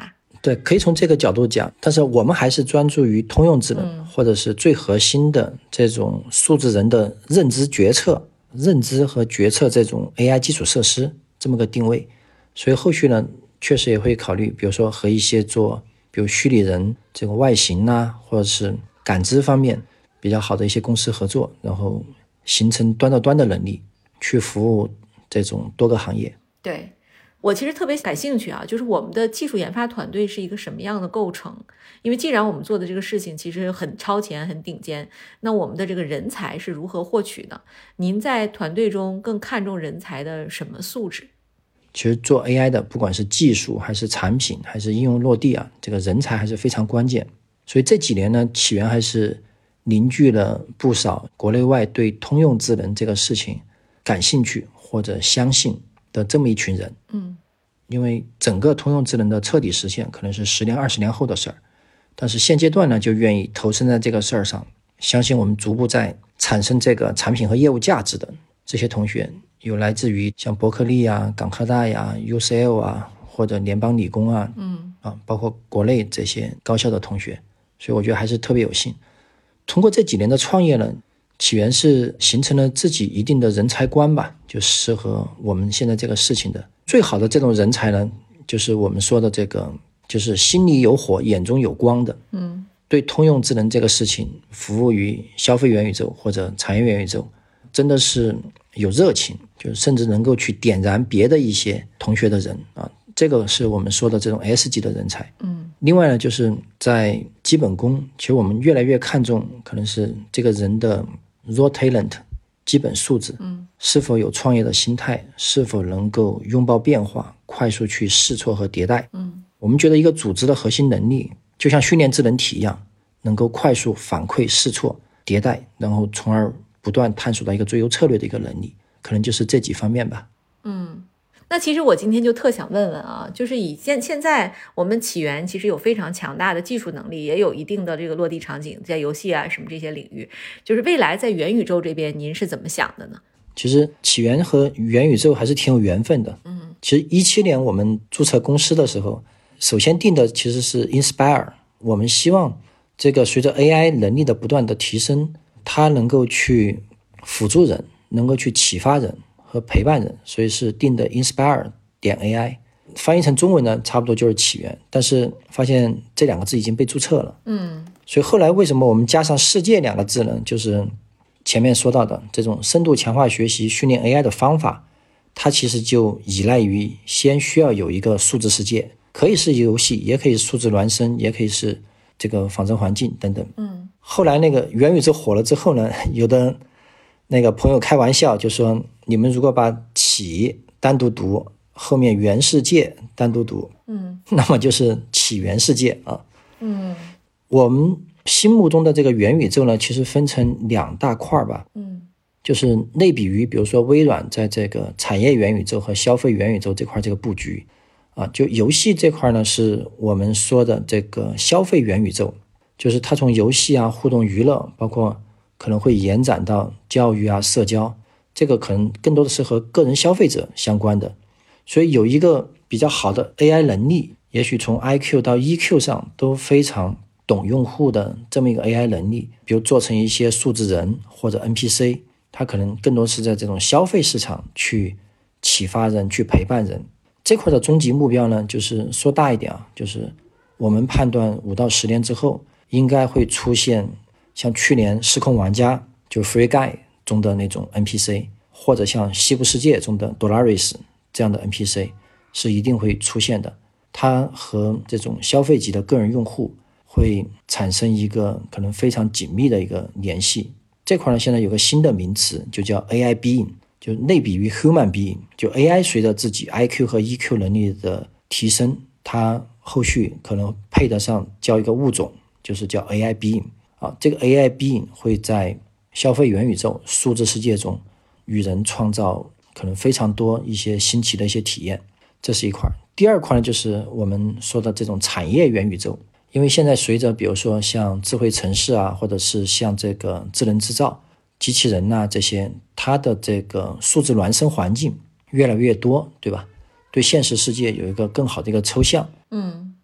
对，可以从这个角度讲，但是我们还是专注于通用智能、嗯、或者是最核心的这种数字人的认知决策认知和决策这种 A I 基础设施这么个定位。所以后续呢确实也会考虑，比如说和一些做比如虚拟人这个外形啊或者是感知方面比较好的一些公司合作，然后形成端到端的能力去服务这种多个行业。 对，我其实特别感兴趣啊，就是我们的技术研发团队是一个什么样的构成？因为既然我们做的这个事情其实很超前很顶尖，那我们的这个人才是如何获取的？您在团队中更看重人才的什么素质？ 其实做 A I 的不管是技术还是产品还是应用落地啊，这个人才还是非常关键。所以这几年呢，起源还是凝聚了不少国内外对通用智能这个事情感兴趣或者相信的这么一群人。 嗯， 因为整个通用智能的彻底实现可能是十年二十年后的事儿，但是现阶段呢就愿意投身在这个事儿上，相信我们逐步在产生这个产品和业务价值的这些同学，有来自于像伯克利啊、港科大呀、U C L 啊或者联邦理工啊， 嗯啊，包括国内这些高校的同学，所以我觉得还是特别有幸。通过这几年的创业呢，起源是形成了自己一定的人才观吧，就适合我们现在这个事情的。最好的这种人才呢，就是我们说的这个，就是心里有火眼中有光的， 嗯， 对通用智能这个事情服务于消费元宇宙或者产业元宇宙真的是有热情，就甚至能够去点燃别的一些同学的人啊，这个是我们说的这种 S 级的人才。 嗯， 另外呢，就是在基本功，其实我们越来越看重可能是这个人的 raw talent 基本素质， 嗯， 是否有创业的心态，是否能够拥抱变化，快速去试错和迭代。 嗯， 我们觉得一个组织的核心能力就像训练智能体一样，能够快速反馈试错迭代，然后从而不断探索到一个最优策略的一个能力，可能就是这几方面吧。 嗯，那其实我今天就特想问问啊，就是以现现在我们起源其实有非常强大的技术能力，也有一定的这个落地场景，在游戏啊什么这些领域，就是未来在元宇宙这边您是怎么想的呢？ 其实起源和元宇宙还是挺有缘分的。 嗯， 其实一七年我们注册公司的时候，首先定的其实是 Inspire， 我们希望这个随着 A I 能力的不断的提升，它能够去辅助人，能够去启发人和陪伴人，所以是定的 inspire 点 A I， 翻译成中文呢差不多就是起源，但是发现这两个字已经被注册了。 嗯， 所以后来为什么我们加上世界两个字呢？就是前面说到的这种深度强化学习训练 A I 的方法，它其实就依赖于先需要有一个数字世界，可以是游戏，也可以是数字孪生，也可以是这个仿真环境等等。 嗯， 后来那个元宇宙火了之后呢，有的那个朋友开玩笑就说，你们如果把起单独读，后面元世界单独读， 嗯， 那么就是起源世界啊。 嗯， 我们心目中的这个元宇宙呢，其实分成两大块吧。 嗯， 就是类比于比如说微软在这个产业元宇宙和消费元宇宙这块这个布局啊，就游戏这块呢是我们说的这个消费元宇宙，就是它从游戏啊、互动娱乐，包括可能会延展到教育啊、社交，这个可能更多的是和个人消费者相关的。所以有一个比较好的 A I 能力，也许从 I Q 到 E Q 上都非常懂用户的这么一个 A I 能力，比如做成一些数字人或者 N P C， 它可能更多是在这种消费市场去启发人、去陪伴人。这块的终极目标呢，就是说大一点啊，就是我们判断五到十年之后，应该会出现像去年失控玩家就 Free Guy 中的那种 N P C， 或者像西部世界中的 Dolaris 这样的 N P C 是一定会出现的。它和这种消费级的个人用户会产生一个可能非常紧密的一个联系。这块呢，现在有个新的名词，就叫 A I Being， 就类比于 Human Being。就 A I 随着自己 I Q 和 E Q 能力的提升，它后续可能配得上叫一个物种，就是叫 A I Being。啊，这个 A I Being 会在消费元宇宙、数字世界中与人创造可能非常多一些新奇的一些体验，这是一块。第二块呢，就是我们说的这种产业元宇宙。因为现在随着比如说像智慧城市啊，或者是像这个智能制造、机器人啊这些，它的这个数字孪生环境越来越多，对吧？对现实世界有一个更好的一个抽象。 嗯，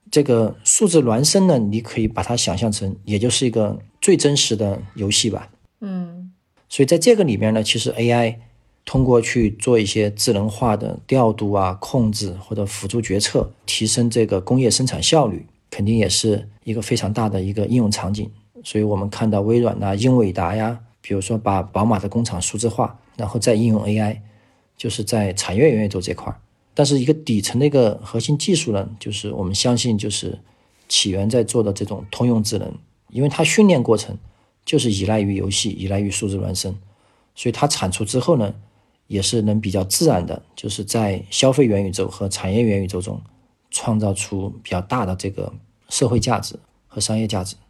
这个数字孪生呢，你可以把它想象成也就是一个最真实的游戏吧。 嗯， 所以在这个里面呢，其实 A I 通过去做一些智能化的调度啊、控制或者辅助决策，提升这个工业生产效率，肯定也是一个非常大的一个应用场景。所以我们看到微软啊、英伟达呀，比如说把宝马的工厂数字化，然后再应用 A I， 就是在产业元宇宙这块。但是一个底层的一个核心技术呢，就是我们相信就是起源在做的这种通用智能，因为它训练过程就是依赖于游戏，依赖于数字孪生，所以它产出之后呢，也是能比较自然的，就是在消费元宇宙和产业元宇宙中创造出比较大的这个社会价值和商业价值。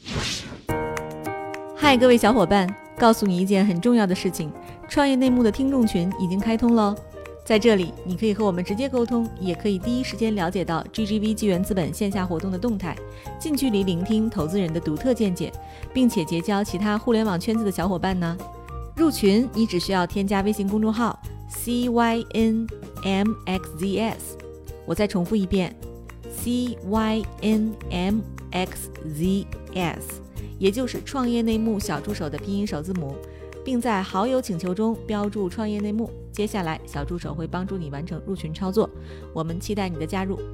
嗨，各位小伙伴，告诉你一件很重要的事情，创业内幕的听众群已经开通了。在这里你可以和我们直接沟通，也可以第一时间了解到 G G V 纪元资本线下活动的动态，近距离聆听投资人的独特见解，并且结交其他互联网圈子的小伙伴呢。入群你只需要添加微信公众号 C Y N M X Z S， 我再重复一遍 C Y N M X Z S， 也就是创业内幕小助手的拼音首字母，并在好友请求中标注创业内幕，接下来小助手会帮助你完成入群操作，我们期待你的加入。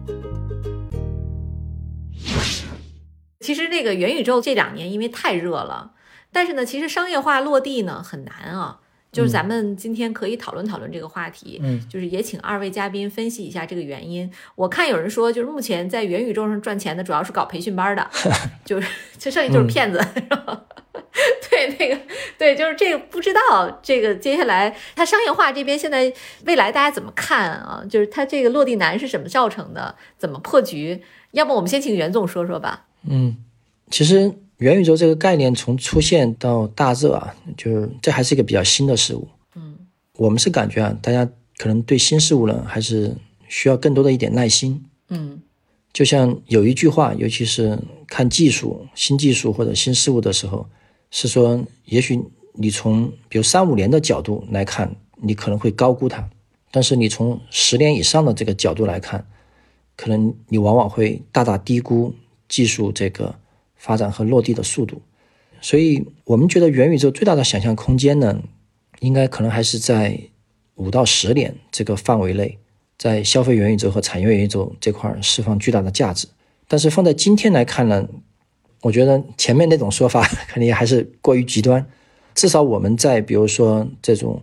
其实那个元宇宙这两年因为太热了，但是呢其实商业化落地呢很难啊，就是咱们今天可以讨论讨论这个话题， 嗯， 就是也请二位嘉宾分析一下这个原因。我看有人说就是目前在元宇宙上赚钱的主要是搞培训班的就是这剩下就是骗子、嗯对，那个对，就是这个不知道这个接下来它商业化这边现在未来大家怎么看啊？就是它这个落地难是怎么造成的？怎么破局？要不我们先请袁总说说吧。 嗯，其实元宇宙这个概念从出现到大热啊，就是这还是一个比较新的事物。 嗯， 我们是感觉啊，大家可能对新事物呢还是需要更多的一点耐心。 嗯， 就像有一句话，尤其是看技术、新技术或者新事物的时候，是说也许你从比如三五年的角度来看，你可能会高估它，但是你从十年以上的这个角度来看，可能你往往会大大低估技术这个发展和落地的速度。所以我们觉得元宇宙最大的想象空间呢，应该可能还是在五到十年这个范围内，在消费元宇宙和产业元宇宙这块释放巨大的价值。但是放在今天来看呢，我觉得前面那种说法肯定还是过于极端。至少我们在比如说这种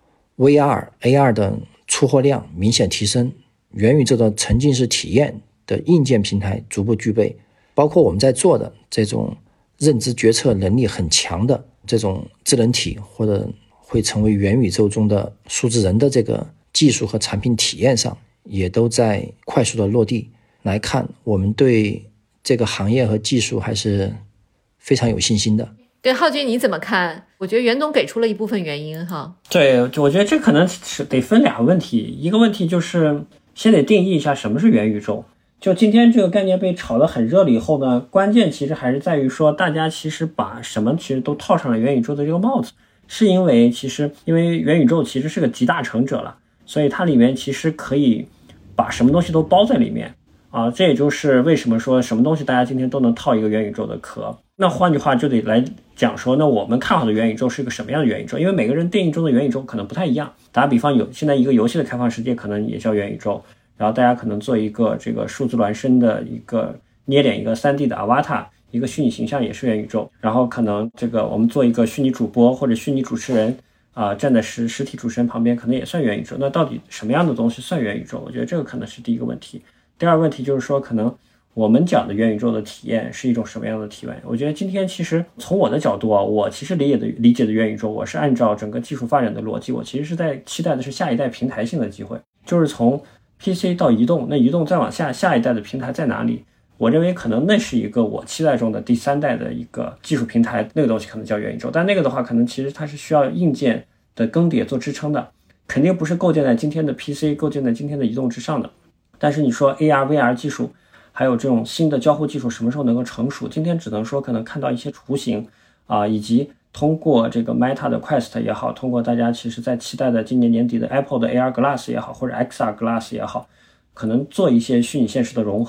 V R、A R 的出货量明显提升，元宇宙的沉浸式体验的硬件平台逐步具备，包括我们在做的这种认知决策能力很强的这种智能体，或者会成为元宇宙中的数字人的这个技术和产品体验上，也都在快速的落地。来看，我们对这个行业和技术还是非常有信心的。 对，浩军你怎么看？我觉得袁总给出了一部分原因哈。 对，我觉得这可能是得分俩问题，一个问题就是先得定义一下什么是元宇宙。就今天这个概念被炒得很热了以后呢，关键其实还是在于说，大家其实把什么其实都套上了元宇宙的这个帽子，是因为其实因为元宇宙其实是个集大成者了，所以它里面其实可以把什么东西都包在里面啊，这也就是为什么说什么东西大家今天都能套一个元宇宙的壳。那换句话就得来讲说，那我们看好的元宇宙是个什么样的元宇宙？因为每个人定义中的元宇宙可能不太一样。打个比方，有现在一个游戏的开放世界可能也叫元宇宙，然后大家可能做一个这个数字孪生的一个捏脸一个 三 D 的 avatar， 一个虚拟形象也是元宇宙。然后可能这个我们做一个虚拟主播或者虚拟主持人啊、呃，站在实实体主持人旁边，可能也算元宇宙。那到底什么样的东西算元宇宙？我觉得这个可能是第一个问题。第二个问题就是说，可能我们讲的元宇宙的体验是一种什么样的体验？我觉得今天其实从我的角度啊，我其实理解的理解的元宇宙，我是按照整个技术发展的逻辑，我其实是在期待的是下一代平台性的机会，就是从 P C 到移动，那移动再往下，下一代的平台在哪里？我认为可能那是一个我期待中的第三代的一个技术平台，那个东西可能叫元宇宙，但那个的话，可能其实它是需要硬件的更迭做支撑的，肯定不是构建在今天的 P C、构建在今天的移动之上的。但是你说 A R、V R 技术，还有这种新的交互技术什么时候能够成熟？今天只能说可能看到一些雏形啊、呃，以及通过这个 Meta 的 Quest 也好，通过大家其实在期待的今年年底的 Apple 的 A R Glass 也好，或者 X R Glass 也好，可能做一些虚拟现实的融合，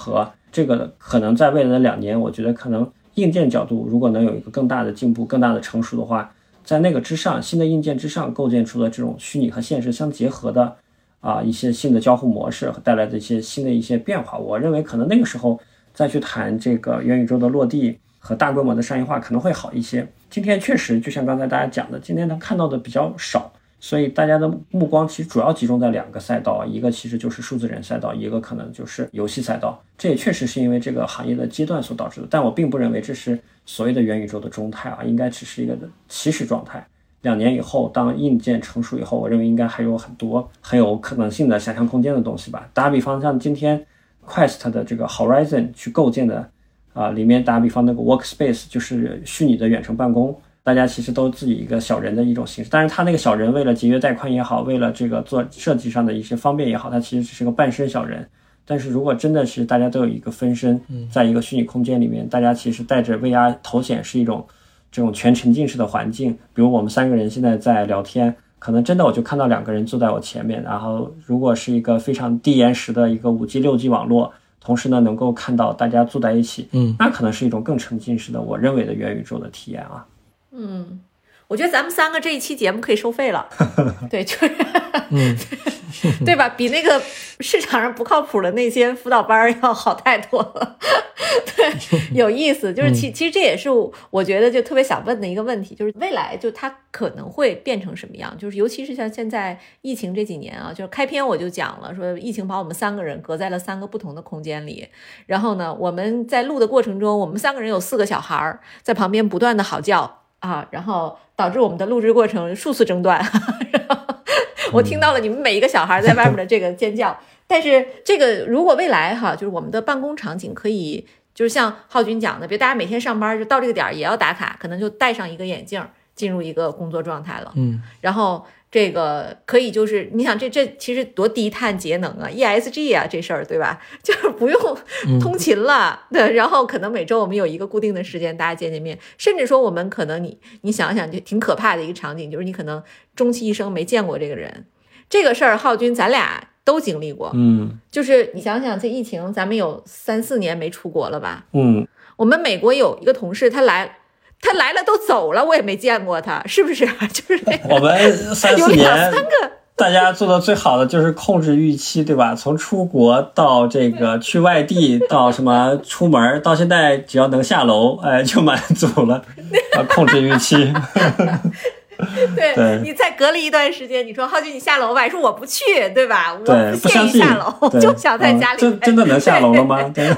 这个可能在未来的两年，我觉得可能硬件角度如果能有一个更大的进步、更大的成熟的话，在那个之上，新的硬件之上构建出了这种虚拟和现实相结合的啊一些新的交互模式和带来的一些新的一些变化。我认为可能那个时候再去谈这个元宇宙的落地和大规模的商业化可能会好一些。今天确实就像刚才大家讲的，今天能看到的比较少，所以大家的目光其实主要集中在两个赛道，一个其实就是数字人赛道，一个可能就是游戏赛道。这也确实是因为这个行业的阶段所导致的，但我并不认为这是所谓的元宇宙的中态啊，应该只是一个起始状态。两年以后，当硬件成熟以后，我认为应该还有很多很有可能性的想象空间的东西吧。打比方，像今天 Quest 的这个 Horizon 去构建的啊，里面打比方那个 Workspace 就是虚拟的远程办公，大家其实都自己一个小人的一种形式，但是他那个小人为了节约带宽也好，为了这个做设计上的一些方便也好，他其实只是个半身小人。但是如果真的是大家都有一个分身，在一个虚拟空间里面，大家其实带着 V R 头显是一种这种全沉浸式的环境，比如我们三个人现在在聊天，可能真的我就看到两个人坐在我前面，然后如果是一个非常低延时的一个 五 G 六 G 网络，同时呢能够看到大家坐在一起，嗯，那可能是一种更沉浸式的我认为的元宇宙的体验啊。 嗯，我觉得咱们三个这一期节目可以收费了。对，就是，嗯，对吧？比那个市场上不靠谱的那些辅导班要好太多了。对，有意思，就是其其实这也是我觉得就特别想问的一个问题，就是未来就它可能会变成什么样？就是尤其是像现在疫情这几年啊，就是开篇我就讲了，说疫情把我们三个人隔在了三个不同的空间里，然后呢，我们在录的过程中，我们三个人有四个小孩在旁边不断的嚎叫啊，然后导致我们的录制过程数次中断。然后我听到了你们每一个小孩在外面的这个尖叫。但是这个如果未来哈，就是我们的办公场景可以，就是像浩军讲的，比如大家每天上班就到这个点也要打卡，可能就戴上一个眼镜进入一个工作状态了。嗯，然后这个可以就是你想这这其实多低碳节能啊 ，E S G 啊这事儿对吧？就是不用通勤了，嗯、对，然后可能每周我们有一个固定的时间大家见见面，甚至说我们可能你你想想就挺可怕的一个场景，就是你可能终其一生没见过这个人，这个事儿浩军咱俩都经历过，嗯，就是你想想这疫情咱们有三四年没出国了吧，嗯，我们美国有一个同事他来他来了都走了，我也没见过他，是不是？就是我们三四年三个大家做的最好的就是控制预期，对吧？从出国到这个去外地到什么出门，到现在只要能下楼，哎，就满足了，要控制预期。 对, 对你再隔离一段时间，你说浩军你下楼吧，说我不去，对吧？我不建议下楼，我就想在家里、 嗯。真真的能下楼了吗？对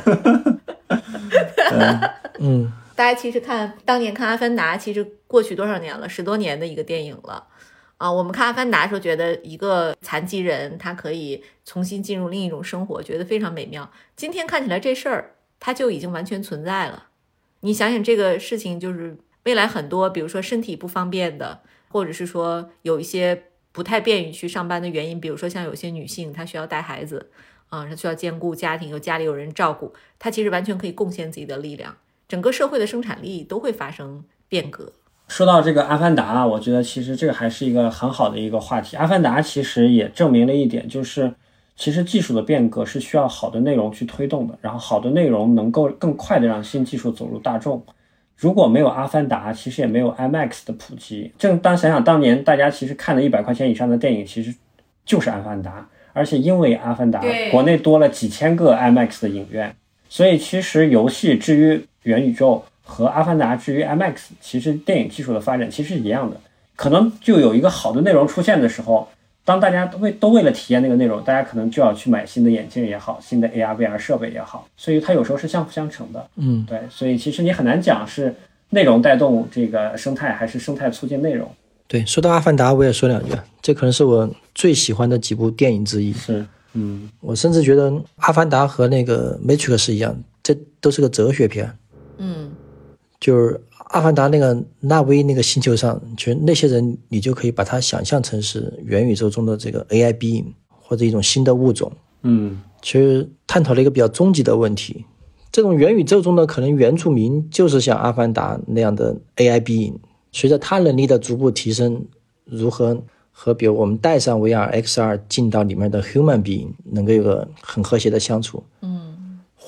嗯，大家其实看当年看《阿凡达》，其实过去多少年了，十多年的一个电影了啊。我们看《阿凡达》的时候，觉得一个残疾人他可以重新进入另一种生活，觉得非常美妙。今天看起来这事儿，它就已经完全存在了。你想想这个事情，就是未来很多，比如说身体不方便的。或者是说有一些不太便于去上班的原因，比如说像有些女性她需要带孩子啊，她需要兼顾家庭，有家里有人照顾，她其实完全可以贡献自己的力量，整个社会的生产力都会发生变革。 说到这个阿凡达，我觉得其实这个还是一个很好的一个话题。阿凡达其实也证明了一点，就是其实技术的变革是需要好的内容去推动的，然后好的内容能够更快的让新技术走入大众。如果没有阿凡达，其实也没有 IMAX 的普及。正当想想当年大家其实看了一百块钱以上的电影，其实就是阿凡达，而且因为阿凡达，国内多了几千个 IMAX 的影院，所以其实游戏至于元宇宙和阿凡达至于 IMAX， 其实电影技术的发展其实是一样的。可能就有一个好的内容出现的时候，当大家都为都为了体验那个内容，大家可能就要去买新的眼镜也好，新的 A R V R 设备也好，所以它有时候是相辅相成的。嗯，对，所以其实你很难讲是内容带动这个生态，还是生态促进内容。 对，说到阿凡达，我也说两句，这可能是我最喜欢的几部电影之一。 是，嗯， 我甚至觉得阿凡达和那个 Matrix 一样，这都是个哲学片。嗯，就是阿凡达那个纳威那个星球上，其实那些人你就可以把它想象成是元宇宙中的这个 A I being 或者一种新的物种。嗯，其实探讨了一个比较终极的问题，这种元宇宙中的可能原住民就是像阿凡达那样的 A I being， 随着他能力的逐步提升，如何和比如我们戴上 V R X R 进到里面的 human being 能够有个很和谐的相处。嗯，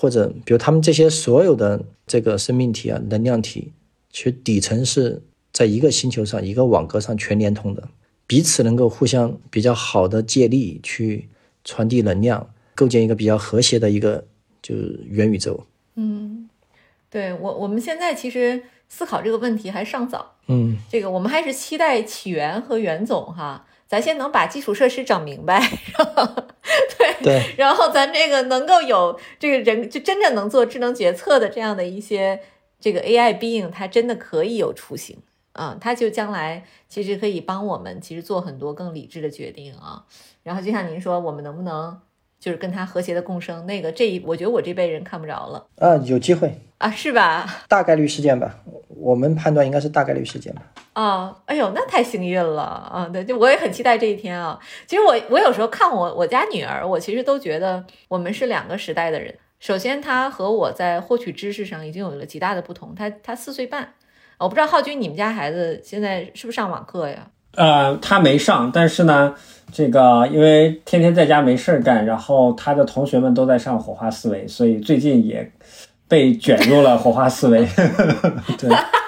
或者比如他们这些所有的这个生命体啊、能量体，其实底层是在一个星球上、一个网格上全连通的，彼此能够互相比较好的借力去传递能量，构建一个比较和谐的一个就是元宇宙。 嗯，对，我我们现在其实思考这个问题还尚早。 嗯， 这个我们还是期待起源和袁总哈，咱先能把基础设施整明白，然后对对， 然后咱这个能够有这个人就真正能做智能决策的这样的一些这个 A I being， 它真的可以有雏形啊、嗯，它就将来其实可以帮我们其实做很多更理智的决定啊。然后就像您说，我们能不能就是跟它和谐的共生？那个这一，我觉得我这辈人看不着了啊，有机会啊，是吧？ 大概率事件吧，我们判断应该是大概率事件吧。 啊，哎呦，那太幸运了啊！对，就我也很期待这一天啊。其实我我有时候看我我家女儿，我其实都觉得我们是两个时代的人。首先，她和我在获取知识上已经有了极大的不同。她她四岁半，我不知道浩军你们家孩子现在是不是上网课呀？ 呃，他没上，但是呢，这个因为天天在家没事干，然后他的同学们都在上火花思维，所以最近也被卷入了火花思维。对。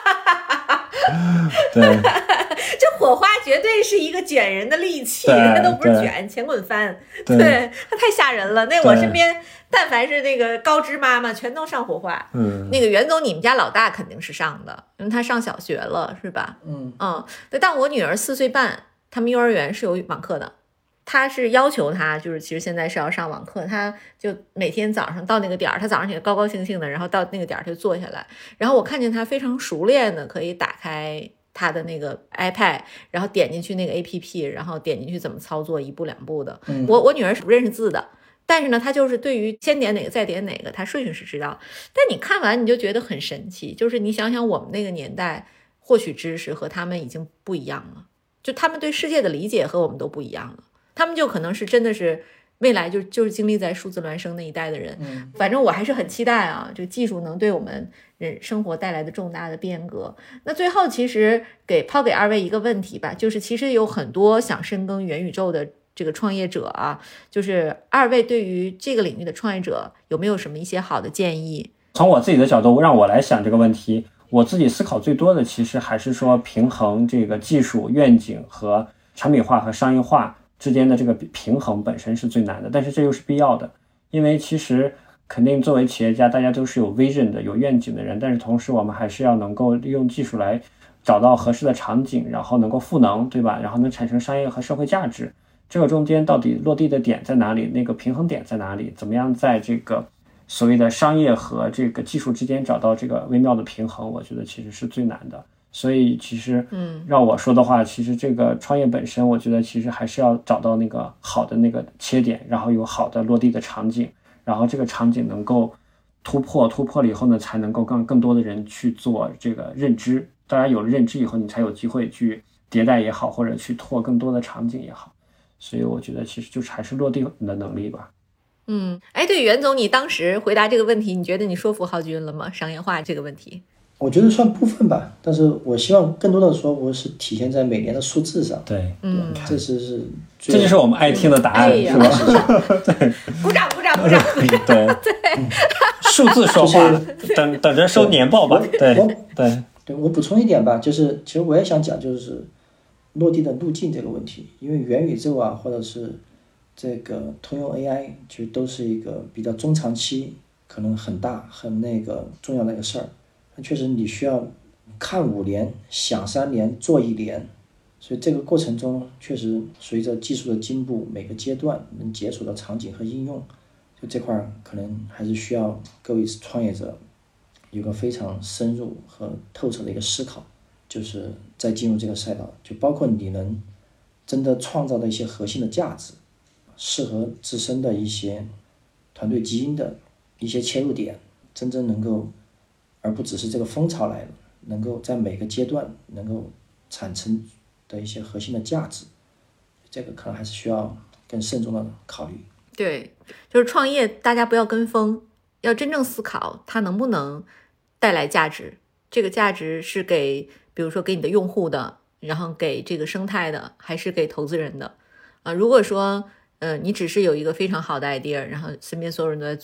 对， 这火花绝对是一个卷人的利器，那都不是卷，前滚翻，对，它太吓人了。那我身边但凡是那个高知妈妈，全都上火花。嗯，那个袁总，你们家老大肯定是上的，因为他上小学了，是吧？嗯嗯，对。但我女儿四岁半，他们幼儿园是有网课的。他是要求他，就是其实现在是要上网课，他就每天早上到那个点儿，他早上起来高高兴兴的，然后到那个点儿他就坐下来，然后我看见他非常熟练的可以打开他的那个 iPad， 然后点进去那个 A P P， 然后点进去怎么操作，一步两步的。嗯、我我女儿是不认识字的，但是呢，她就是对于先点哪个再点哪个，她顺序是知道。但你看完你就觉得很神奇，就是你想想我们那个年代获取知识和他们已经不一样了，就他们对世界的理解和我们都不一样了。他们就可能是真的是未来就就是经历在数字孪生那一代的人。嗯，反正我还是很期待啊，这个技术能对我们人生活带来的重大的变革。那最后其实给抛给二位一个问题吧，就是其实有很多想深耕元宇宙的这个创业者啊，就是二位对于这个领域的创业者有没有什么一些好的建议？ 从我自己的角度让我来想这个问题，我自己思考最多的其实还是说平衡这个技术愿景和产品化和商业化之间的这个平衡本身是最难的，但是这又是必要的。因为其实肯定作为企业家，大家都是有 vision 的、有愿景的人，但是同时我们还是要能够利用技术来找到合适的场景，然后能够赋能，对吧？然后能产生商业和社会价值。这个中间到底落地的点在哪里？那个平衡点在哪里？怎么样在这个所谓的商业和这个技术之间找到这个微妙的平衡？我觉得其实是最难的。所以其实嗯，让我说的话，其实这个创业本身我觉得其实还是要找到那个好的那个切点，然后有好的落地的场景，然后这个场景能够突破突破了以后呢，才能够更更多的人去做这个认知。当然有了认知以后，你才有机会去迭代也好，或者去拓更多的场景也好。所以我觉得其实就是还是落地的能力吧。 嗯，哎，对，袁总，你当时回答这个问题，你觉得你说服浩军了吗？商业化这个问题？ 我觉得算部分吧，但是我希望更多的说服是体现在每年的数字上。 对， 嗯， 这是是， 这就是我们爱听的答案， 哎、 是吧？ 对，鼓掌鼓掌鼓掌！ 对对，数字说话，就是、等等着收年报吧。对对对， 对我补充一点吧，就是其实我也想讲，就是落地的路径这个问题，因为元宇宙啊，或者是这个通用 A I， 其实都是一个比较中长期，可能很大很那个重要的一个事儿。确实你需要看五年想三年做一年，所以这个过程中确实随着技术的进步，每个阶段能解锁的场景和应用，就这块可能还是需要各位创业者有个非常深入和透彻的一个思考，就是在进入这个赛道，就包括你能真的创造的一些核心的价值，适合自身的一些团队基因的一些切入点，真正能够而不只是这个风潮来了，能够在每个阶段能够产生的一些核心的价值，这个可能还是需要更慎重的考虑。 对，就是创业大家不要跟风，要真正思考它能不能带来价值，这个价值是给比如说给你的用户的，然后给这个生态的，还是给投资人的啊？如果说呃你只是有一个非常好的 idea， 然后身边所有人都在做，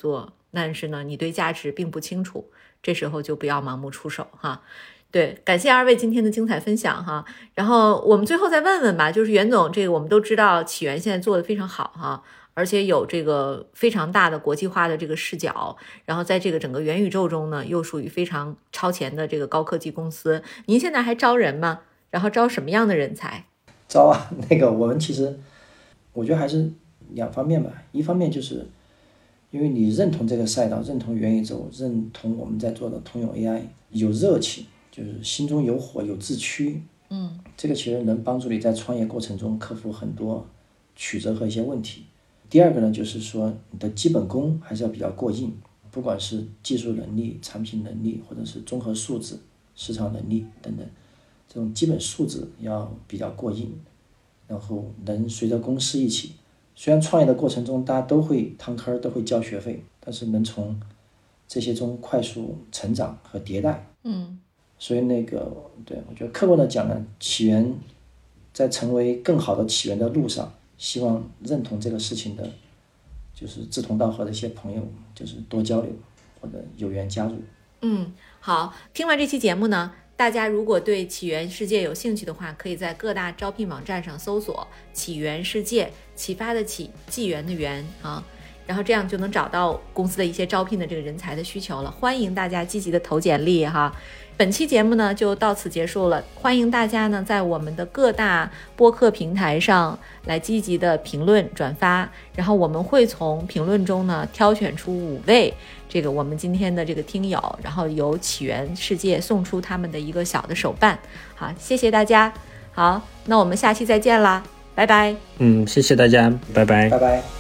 但是呢，你对价值并不清楚，这时候就不要盲目出手哈。对，感谢二位今天的精彩分享哈。然后我们最后再问问吧，就是袁总，这个我们都知道起源现在做得非常好哈，而且有这个非常大的国际化的这个视角，然后在这个整个元宇宙中呢，又属于非常超前的这个高科技公司。您现在还招人吗？然后招什么样的人才？ 招啊，那个我们其实我觉得还是两方面吧，一方面就是因为你认同这个赛道，认同元宇宙，认同我们在做的通用 A I， 有热情，就是心中有火有志趣， 嗯， 这个其实能帮助你在创业过程中克服很多曲折和一些问题。第二个呢，就是说你的基本功还是要比较过硬，不管是技术能力、产品能力，或者是综合素质、市场能力等等，这种基本素质要比较过硬，然后能随着公司一起。虽然创业的过程中大家都会趟坑都会交学费，但是能从这些中快速成长和迭代。 嗯， 所以那个对我觉得客观的讲呢，起源在成为更好的起源的路上，希望认同这个事情的就是志同道合的一些朋友，就是多交流或者有缘加入。 嗯，好，听完这期节目呢，大家如果对起源世界有兴趣的话，可以在各大招聘网站上搜索起源世界，启发的启，纪元的元啊，然后这样就能找到公司的一些招聘的这个人才的需求了。欢迎大家积极的投简历哈。本期节目呢就到此结束了，欢迎大家呢在我们的各大播客平台上来积极的评论转发，然后我们会从评论中呢挑选出五位这个我们今天的这个听友，然后由起源世界送出他们的一个小的手办。好，谢谢大家。好，那我们下期再见啦，拜拜。 嗯，谢谢大家，拜拜， 拜拜。